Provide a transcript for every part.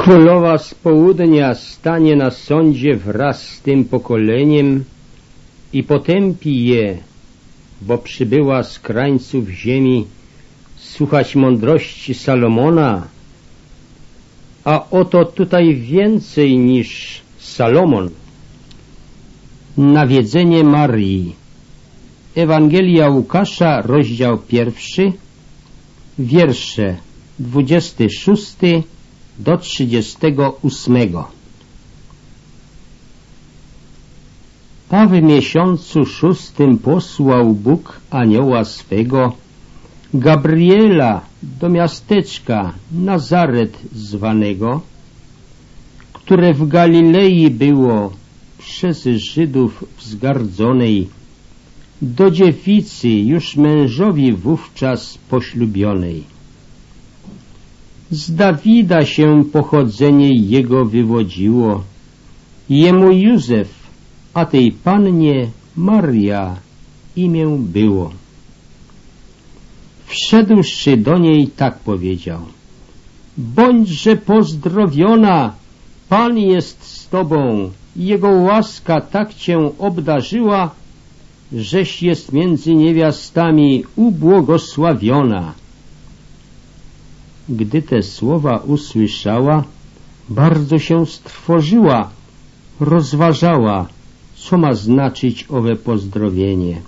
Królowa z południa stanie na sądzie wraz z tym pokoleniem i potępi je, bo przybyła z krańców ziemi słuchać mądrości Salomona, a oto tutaj więcej niż Salomon. Nawiedzenie Marii. Ewangelia Łukasza, rozdział 1, wiersze 26 do 38. A w miesiącu 6 posłał Bóg anioła swego, Gabriela, do miasteczka Nazaret zwanego, które w Galilei było przez Żydów wzgardzonej, do dziewicy już mężowi wówczas poślubionej. Z Dawida się pochodzenie jego wywodziło, jemu Józef, a tej pannie Maria imię było. Wszedłszy do niej, tak powiedział: bądźże pozdrowiona, Pan jest z tobą, jego łaska tak cię obdarzyła, żeś jest między niewiastami ubłogosławiona. Gdy te słowa usłyszała, bardzo się strwożyła, rozważała, co ma znaczyć owe pozdrowienie.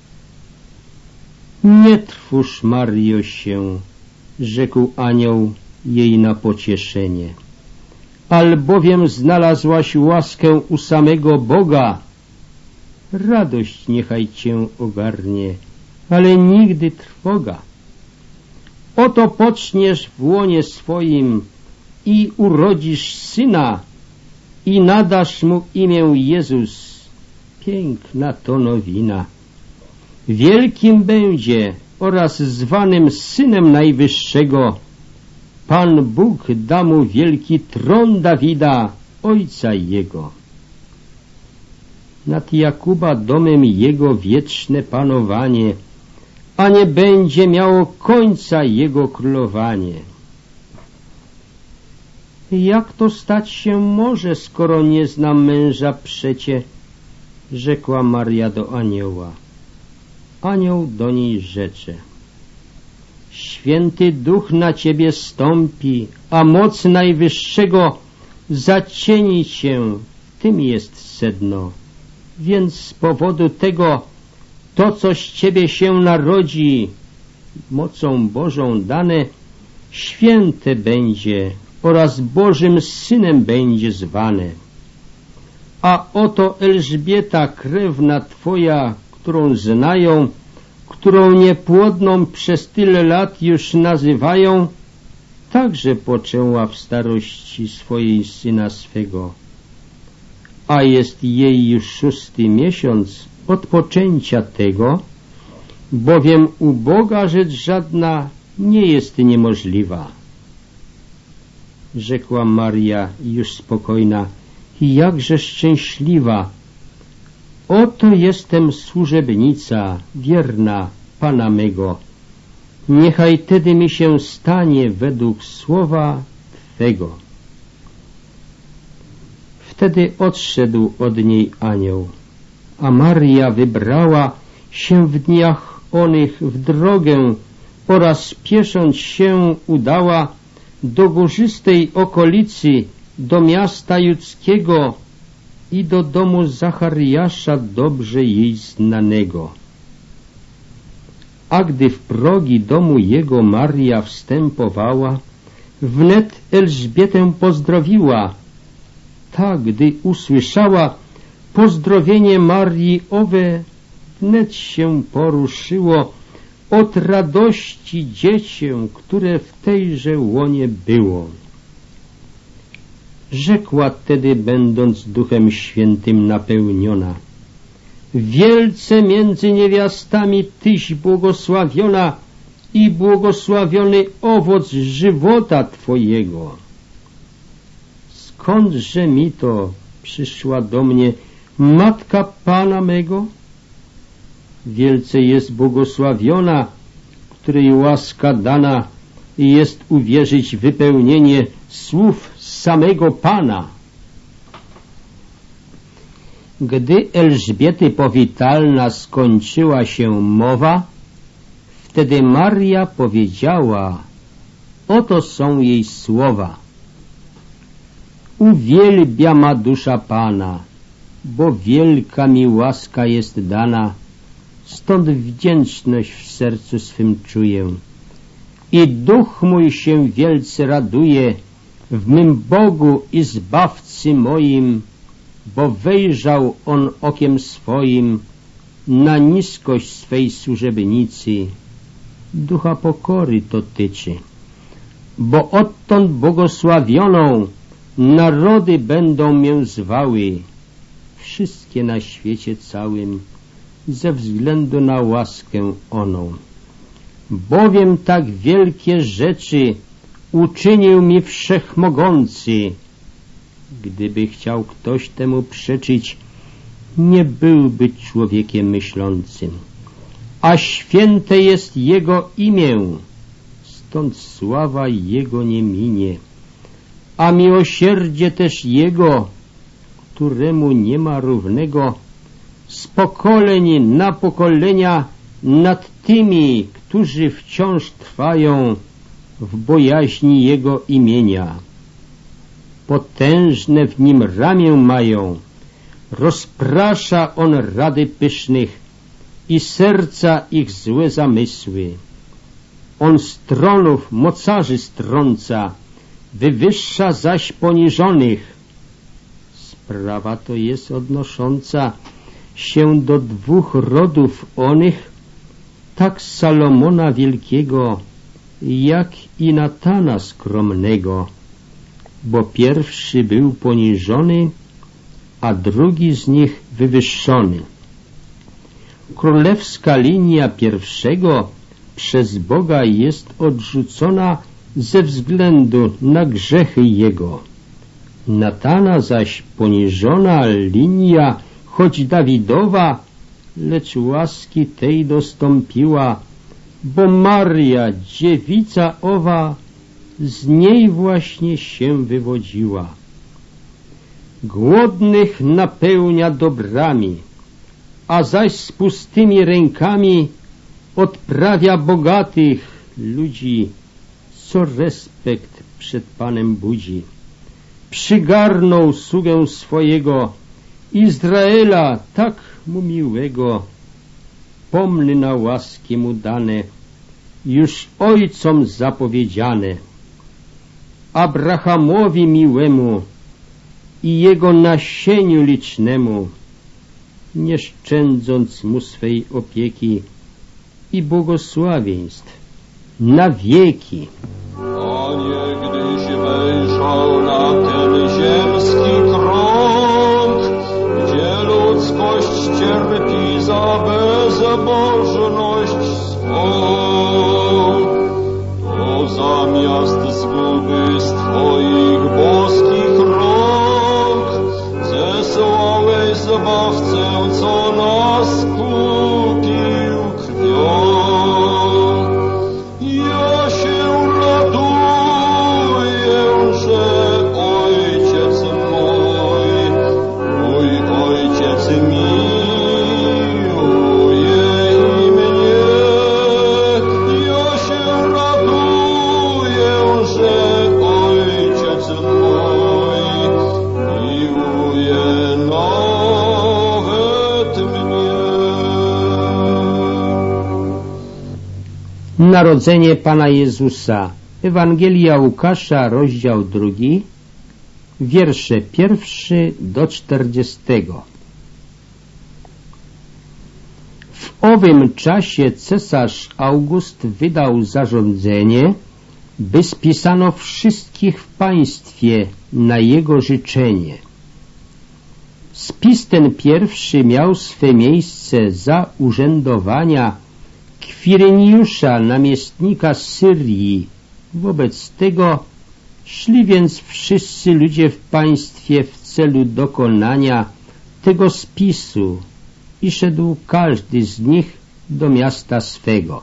Nie trwóż, Mario, się, rzekł anioł jej na pocieszenie, albowiem znalazłaś łaskę u samego Boga. Radość niechaj cię ogarnie, ale nigdy trwoga. Oto poczniesz w łonie swoim i urodzisz syna i nadasz mu imię Jezus. Piękna to nowina. Wielkim będzie oraz zwanym Synem Najwyższego. Pan Bóg da mu wielki tron Dawida, ojca jego. Nad Jakuba domem jego wieczne panowanie, a nie będzie miało końca jego królowanie. Jak to stać się może, skoro nie znam męża przecie? Rzekła Maria do anioła. Anioł do niej rzecze: Święty Duch na ciebie stąpi, a moc Najwyższego zacieni cię. W tym jest sedno. Więc z powodu tego to, co z ciebie się narodzi, mocą Bożą dane, święte będzie oraz Bożym Synem będzie zwane. A oto Elżbieta, krewna twoja, którą znają, którą niepłodną przez tyle lat już nazywają, także poczęła w starości swojej syna swego, a jest jej już 6. miesiąc od poczęcia tego, bowiem u Boga rzecz żadna nie jest niemożliwa. Rzekła Maria już spokojna: jakże szczęśliwa! Oto jestem służebnica wierna Pana mego. Niechaj tedy mi się stanie według słowa Twego. Wtedy odszedł od niej anioł, a Maria wybrała się w dniach onych w drogę oraz piesząc się udała do górzystej okolicy, do miasta judzkiego i do domu Zachariasza, dobrze jej znanego. A gdy w progi domu jego Maria wstępowała, wnet Elżbietę pozdrowiła. Ta, gdy usłyszała pozdrowienie Marii owe, wnet się poruszyło od radości dziecię, które w tejże łonie było. Rzekła tedy, będąc Duchem Świętym napełniona: wielce między niewiastami tyś błogosławiona i błogosławiony owoc żywota Twojego. Skądże mi to przyszła do mnie matka Pana mego? Wielce jest błogosławiona, której łaska dana i jest uwierzyć wypełnienie słów samego Pana. Gdy Elżbiety powitalna skończyła się mowa, wtedy Maria powiedziała, oto są jej słowa. Uwielbia ma dusza Pana, bo wielka mi łaska jest dana, stąd wdzięczność w sercu swym czuję. I duch mój się wielce raduje w mym Bogu i Zbawcy moim, bo wejrzał On okiem swoim na niskość swej służebnicy. Ducha pokory to tyczy, bo odtąd błogosławioną narody będą mię zwały, wszystkie na świecie całym, ze względu na łaskę oną. Bowiem tak wielkie rzeczy uczynił mi Wszechmogący. Gdyby chciał ktoś temu przeczyć, nie byłby człowiekiem myślącym. A święte jest Jego imię, stąd sława Jego nie minie. A miłosierdzie też Jego, któremu nie ma równego, z pokoleń na pokolenia nad tymi, którzy wciąż trwają w bojaźni Jego imienia. Potężne w Nim ramię mają, rozprasza On rady pysznych i serca ich złe zamysły. On z tronów mocarzy strąca, wywyższa zaś poniżonych. Sprawa to jest odnosząca się do dwóch rodów onych, tak Salomona Wielkiego, jak i Natana Skromnego, bo pierwszy był poniżony, a drugi z nich wywyższony. Królewska linia pierwszego przez Boga jest odrzucona ze względu na grzechy jego. Natana zaś poniżona linia, choć Dawidowa, lecz łaski tej dostąpiła, bo Maria, dziewica owa, z niej właśnie się wywodziła. Głodnych napełnia dobrami, a zaś z pustymi rękami odprawia bogatych ludzi, co respekt przed Panem budzi. Przygarnął sługę swojego, Izraela tak mu miłego, pomny na łaski mu dane, już ojcom zapowiedziane. Abrahamowi miłemu i jego nasieniu licznemu, nie szczędząc mu swej opieki i błogosławieństw na wieki. Panie, gdyś wejrzał na ten ziemski krąg, gdzie ludzkość cierpi za bezbożność swą, to zamiast zguby z Twoich boskich rąk zesłałeś Zbawcę, co nas kupił krwią. Ja się raduję, że Ojciec mój Ojciec miłuje i mnie. Ja się raduję, że Ojciec mój miłuje nawet mnie. Narodzenie Pana Jezusa. Ewangelia Łukasza, rozdział 2, wiersze 1 do 40. W owym czasie cesarz August wydał zarządzenie, by spisano wszystkich w państwie na jego życzenie. Spis ten pierwszy miał swe miejsce za urzędowania Kwiriniusza, namiestnika Syrii. Wobec tego szli więc wszyscy ludzie w państwie w celu dokonania tego spisu i szedł każdy z nich do miasta swego.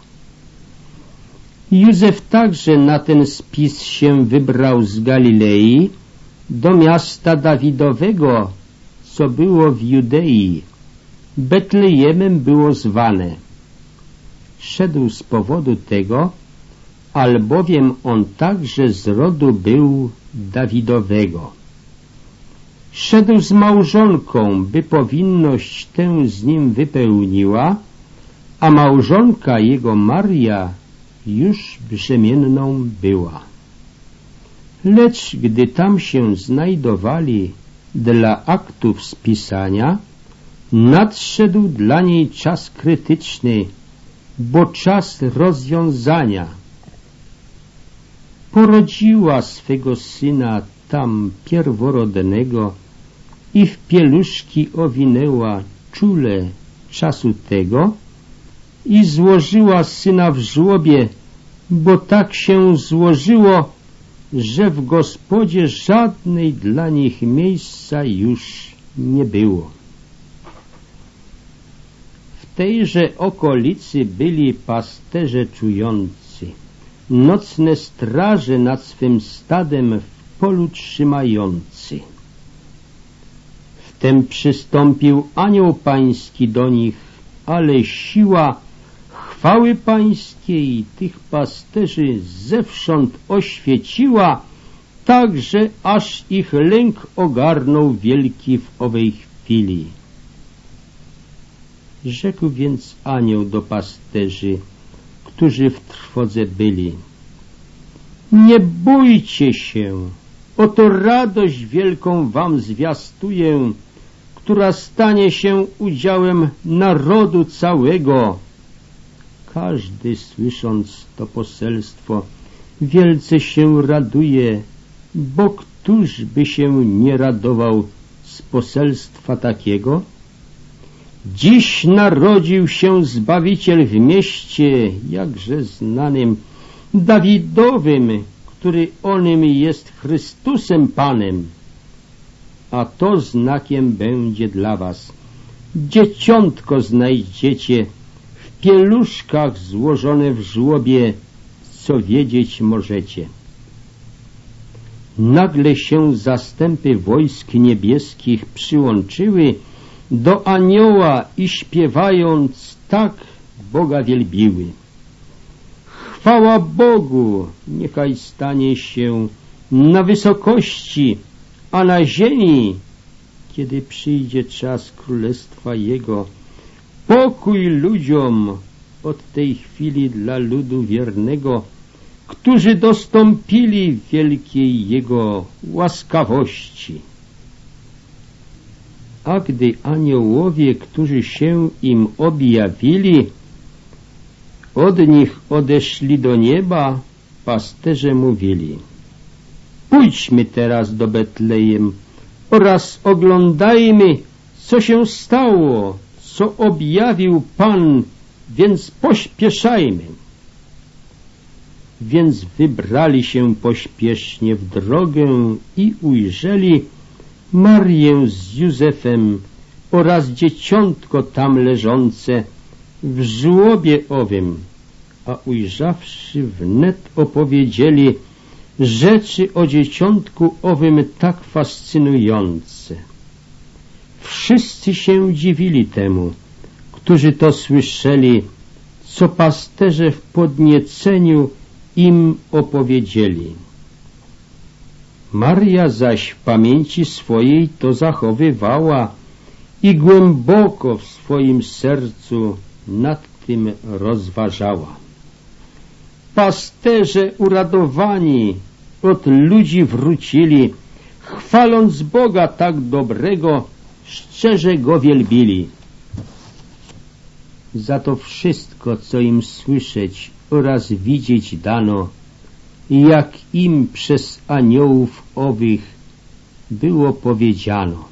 Józef także na ten spis się wybrał z Galilei, do miasta Dawidowego, co było w Judei. Betlejemem było zwane. Szedł z powodu tego, albowiem on także z rodu był Dawidowego. Szedł z małżonką, by powinność tę z nim wypełniła, a małżonka jego Maria już brzemienną była. Lecz gdy tam się znajdowali dla aktów spisania, nadszedł dla niej czas krytyczny, bo czas rozwiązania. Porodziła swego syna tam pierworodnego i w pieluszki owinęła czule czasu tego i złożyła syna w żłobie, bo tak się złożyło, że w gospodzie żadnej dla nich miejsca już nie było. W tejże okolicy byli pasterze czujący, nocne straże nad swym stadem w polu trzymający. Wtem przystąpił anioł pański do nich, ale siła chwały pańskiej tych pasterzy zewsząd oświeciła, tak że aż ich lęk ogarnął wielki w owej chwili. Rzekł więc anioł do pasterzy, którzy w trwodze byli: nie bójcie się, oto radość wielką wam zwiastuję, która stanie się udziałem narodu całego. Każdy, słysząc to poselstwo, wielce się raduje, bo któż by się nie radował z poselstwa takiego? Dziś narodził się Zbawiciel w mieście, jakże znanym, Dawidowym, który onym jest Chrystusem Panem. A to znakiem będzie dla was. Dzieciątko znajdziecie w pieluszkach złożone w żłobie, co wiedzieć możecie. Nagle się zastępy wojsk niebieskich przyłączyły do anioła i śpiewając tak Boga wielbiły. Chwała Bogu, niechaj stanie się na wysokości, a na ziemi, kiedy przyjdzie czas królestwa Jego, pokój ludziom od tej chwili dla ludu wiernego, którzy dostąpili wielkiej Jego łaskawości. A gdy aniołowie, którzy się im objawili, od nich odeszli do nieba, pasterze mówili: pójdźmy teraz do Betlejem oraz oglądajmy, co się stało, co objawił Pan, więc pośpieszajmy. Więc wybrali się pośpiesznie w drogę i ujrzeli Marię z Józefem oraz dzieciątko tam leżące w żłobie owym, a ujrzawszy wnet opowiedzieli rzeczy o dzieciątku owym tak fascynujące. Wszyscy się dziwili temu, którzy to słyszeli, co pasterze w podnieceniu im opowiedzieli. Maria zaś w pamięci swojej to zachowywała i głęboko w swoim sercu nad tym rozważała. Pasterze uradowani od ludzi wrócili, chwaląc Boga tak dobrego, szczerze Go wielbili. Za to wszystko, co im słyszeć oraz widzieć dano, jak im przez aniołów owych było powiedziano.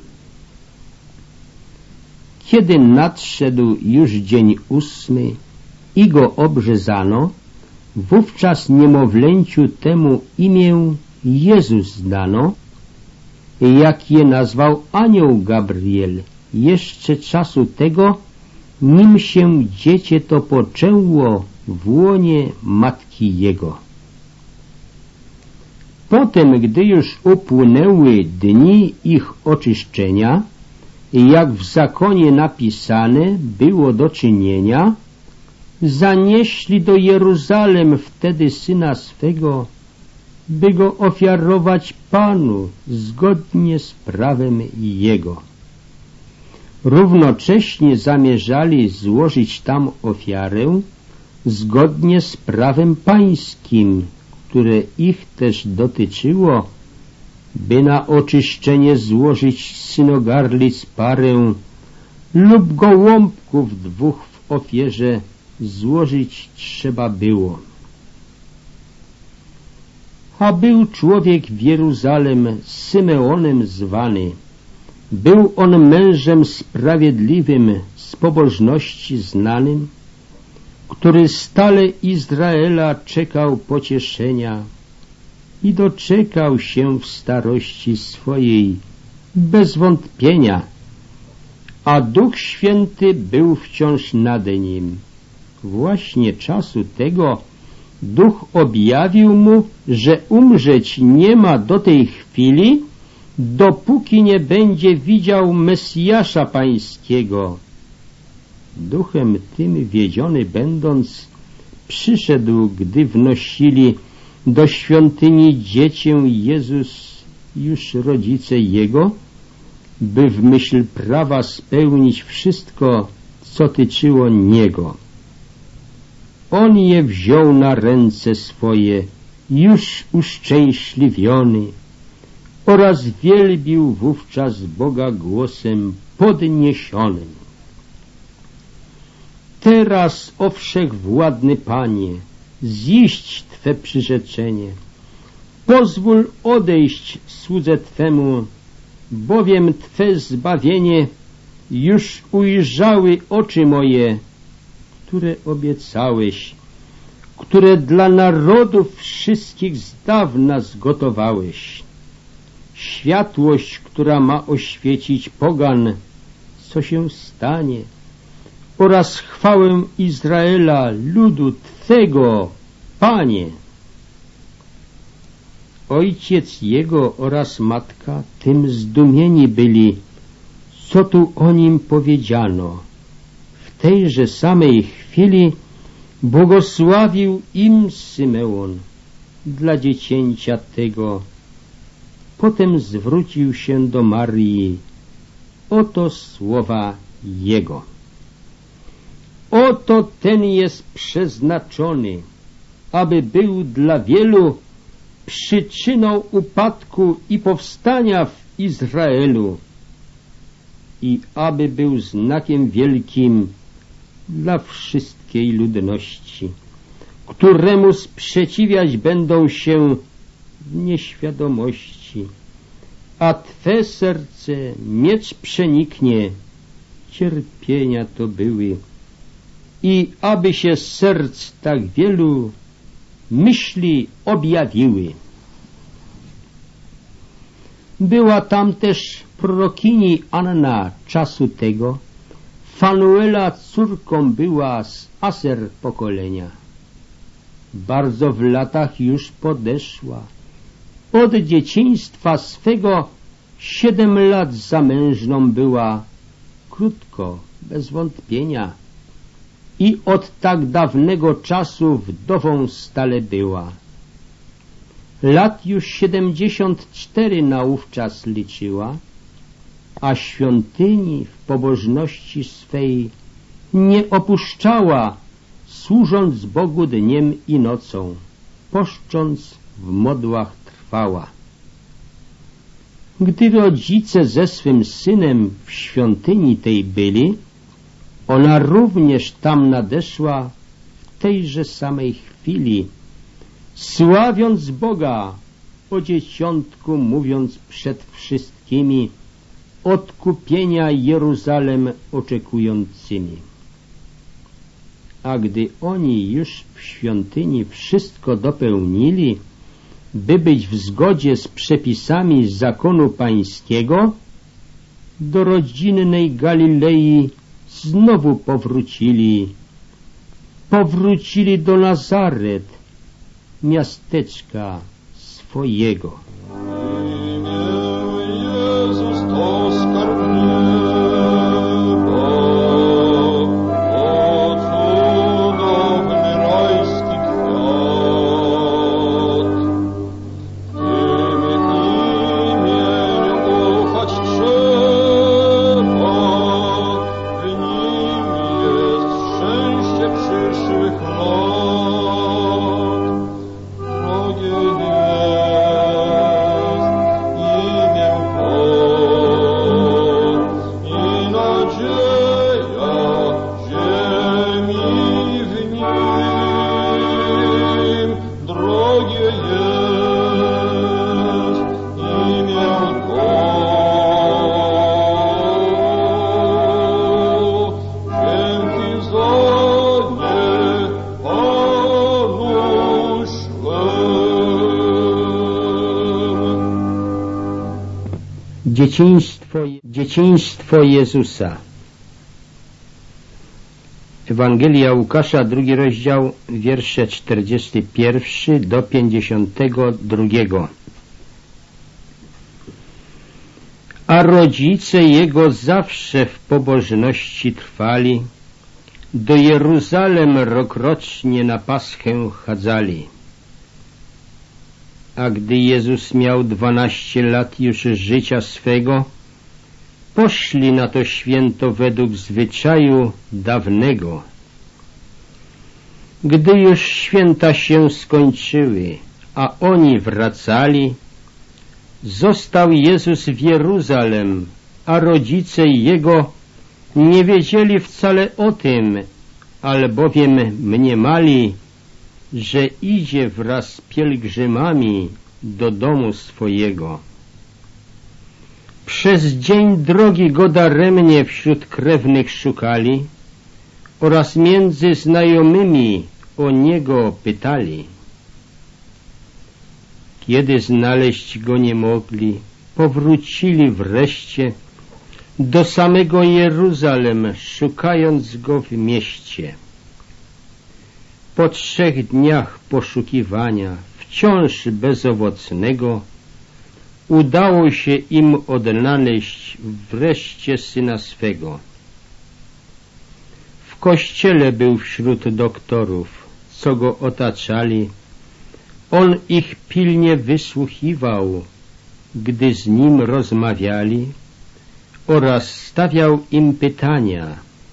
Kiedy nadszedł już dzień 8 i go obrzezano, wówczas niemowlęciu temu imię Jezus dano, jak je nazwał anioł Gabriel, jeszcze czasu tego, nim się dziecię to poczęło w łonie matki jego. Potem, gdy już upłynęły dni ich oczyszczenia, jak w zakonie napisane było do czynienia, zanieśli do Jeruzalem wtedy syna swego, by go ofiarować Panu zgodnie z prawem Jego. Równocześnie zamierzali złożyć tam ofiarę zgodnie z prawem pańskim, które ich też dotyczyło, by na oczyszczenie złożyć synogarlic parę lub gołąbków 2 w ofierze złożyć trzeba było. A był człowiek w Jeruzalem Symeonem zwany. Był on mężem sprawiedliwym, z pobożności znanym, który stale Izraela czekał pocieszenia i doczekał się w starości swojej bez wątpienia, a Duch Święty był wciąż nade nim. Właśnie czasu tego Duch objawił mu, że umrzeć nie ma do tej chwili, dopóki nie będzie widział Mesjasza Pańskiego. Duchem tym wiedziony będąc, przyszedł, gdy wnosili do świątyni dziecię Jezus, już rodzice Jego, by w myśl prawa spełnić wszystko, co tyczyło Niego. On je wziął na ręce swoje, już uszczęśliwiony, oraz wielbił wówczas Boga głosem podniesionym. Teraz, o wszechwładny Panie, ziść Twe przyrzeczenie. Pozwól odejść słudze Twemu, bowiem Twe zbawienie już ujrzały oczy moje, które obiecałeś, które dla narodów wszystkich z dawna zgotowałeś. Światłość, która ma oświecić pogan, co się stanie, oraz chwałę Izraela, ludu Twego, Panie. Ojciec jego oraz matka tym zdumieni byli, co tu o nim powiedziano. W tejże samej chwili błogosławił im Symeon dla dziecięcia tego. Potem zwrócił się do Marii. Oto słowa jego. Oto ten jest przeznaczony, aby był dla wielu przyczyną upadku i powstania w Izraelu i aby był znakiem wielkim dla wszystkiej ludności, któremu sprzeciwiać będą się w nieświadomości, a Twe serce miecz przeniknie, cierpienia to były, i aby się z serc tak wielu myśli objawiły. Była tam też prorokini Anna czasu tego, Fanuela córką była z Aser pokolenia. Bardzo w latach już podeszła. Od dzieciństwa swego 7 lat zamężną była, krótko, bez wątpienia, i od tak dawnego czasu wdową stale była. Lat już 74 naówczas liczyła, a świątyni w pobożności swej nie opuszczała, służąc Bogu dniem i nocą, poszcząc w modłach trwała. Gdy rodzice ze swym synem w świątyni tej byli, ona również tam nadeszła w tejże samej chwili, sławiąc Boga, o dzieciątku mówiąc przed wszystkimi, odkupienia Jeruzalem oczekującymi. A gdy oni już w świątyni wszystko dopełnili, by być w zgodzie z przepisami zakonu pańskiego, do rodzinnej Galilei znowu powrócili do Nazaret, miasteczka Twojego. Jezus to skarb nieba, to cudowny rajski kwiat. Tym imieniu ufać trzeba, w nim jest szczęście przyszłych lat. Drogie Dzieciństwo Jezusa. Ewangelia Łukasza, 2 rozdział, wiersze 41 do 52. A rodzice Jego zawsze w pobożności trwali, do Jeruzalem rokrocznie na Paschę chadzali. A gdy Jezus miał 12 lat już życia swego, poszli na to święto według zwyczaju dawnego. Gdy już święta się skończyły, a oni wracali, został Jezus w Jeruzalem, a rodzice Jego nie wiedzieli wcale o tym, albowiem mniemali, że idzie wraz z pielgrzymami do domu swojego. Przez dzień drogi go daremnie wśród krewnych szukali oraz między znajomymi o niego pytali. Kiedy znaleźć go nie mogli, powrócili wreszcie do samego Jeruzalem, szukając go w mieście. Po 3 dniach poszukiwania, wciąż bezowocnego, udało się im odnaleźć wreszcie syna swego. W kościele był wśród doktorów, co go otaczali. On ich pilnie wysłuchiwał, gdy z nim rozmawiali, oraz stawiał im pytania.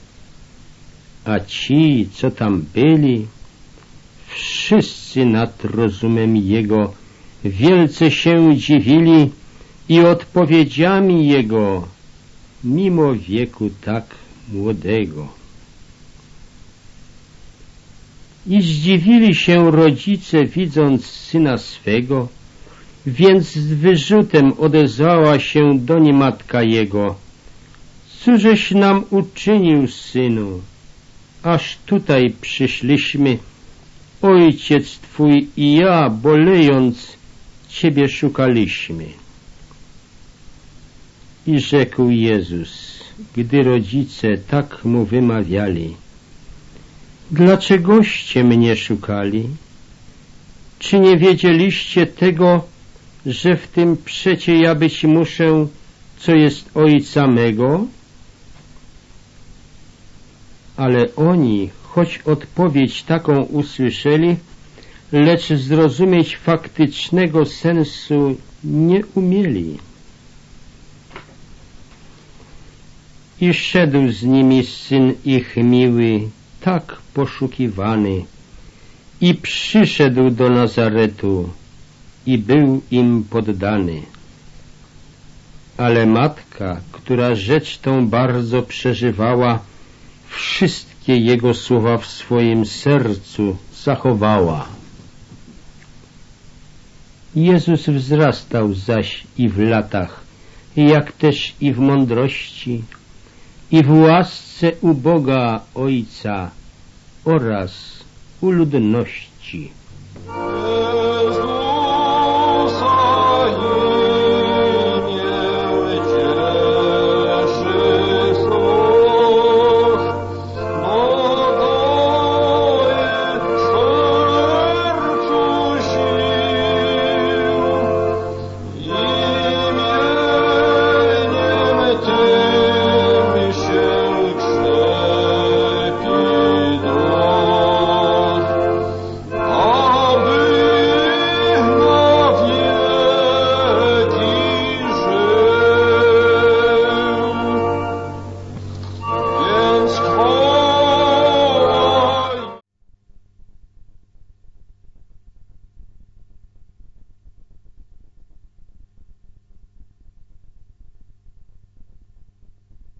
A ci, co tam byli, wszyscy nad rozumem Jego wielce się dziwili i odpowiedziami Jego, mimo wieku tak młodego. I zdziwili się rodzice, widząc syna swego, więc z wyrzutem odezwała się doń matka jego. Cóżeś nam uczynił, synu? Aż tutaj przyszliśmy, ojciec Twój i ja, bolejąc, Ciebie szukaliśmy. I rzekł Jezus, gdy rodzice tak mu wymawiali: dlaczegoście mnie szukali? Czy nie wiedzieliście tego, że w tym przecie ja być muszę, co jest ojca mego? Ale oni, choć odpowiedź taką usłyszeli, lecz zrozumieć faktycznego sensu nie umieli. I szedł z nimi syn ich miły, tak poszukiwany, i przyszedł do Nazaretu i był im poddany. Ale matka, która rzecz tą bardzo przeżywała, wszystkie jego słowa w swoim sercu zachowała. Jezus wzrastał zaś i w latach, jak też i w mądrości, i w łasce u Boga Ojca oraz u ludności.